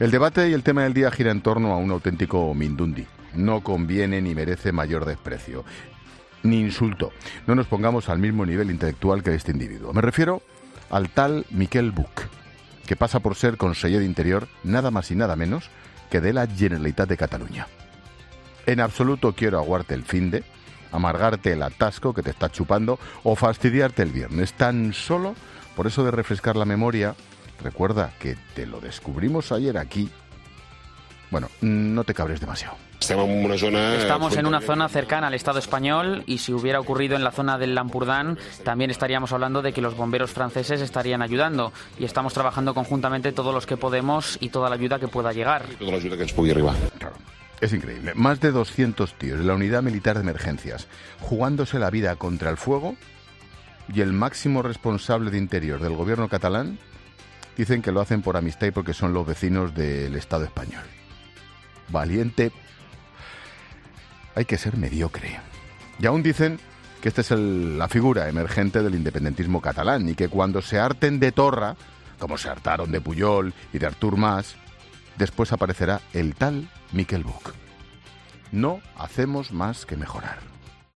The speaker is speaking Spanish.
El debate y el tema del día gira en torno a un auténtico mindundi. No conviene ni merece mayor desprecio, ni insulto. No nos pongamos al mismo nivel intelectual que este individuo. Me refiero al tal Miquel Buch, que pasa por ser conseller de Interior nada más y nada menos que de la Generalitat de Cataluña. En absoluto quiero aguarte el finde, amargarte el atasco que te está chupando o fastidiarte el viernes. Tan solo por eso de refrescar la memoria, recuerda que te lo descubrimos ayer aquí. Bueno, no te cabres demasiado. Estamos en una zona cercana al Estado español y si hubiera ocurrido en la zona del Lampurdán también estaríamos hablando de que los bomberos franceses estarían ayudando y estamos trabajando conjuntamente todos los que podemos y toda la ayuda que pueda llegar. Toda la ayuda que ens pugui arribar. Claro, es increíble. Más de 200 tíos de la Unidad Militar de Emergencias jugándose la vida contra el fuego y el máximo responsable de Interior del gobierno catalán dicen que lo hacen por amistad y porque son los vecinos del Estado español. Valiente. Hay que ser mediocre. Y aún dicen que esta es la figura emergente del independentismo catalán y que cuando se harten de Torra, como se hartaron de Pujol y de Artur Mas, después aparecerá el tal Miquel Buch. No hacemos más que mejorar.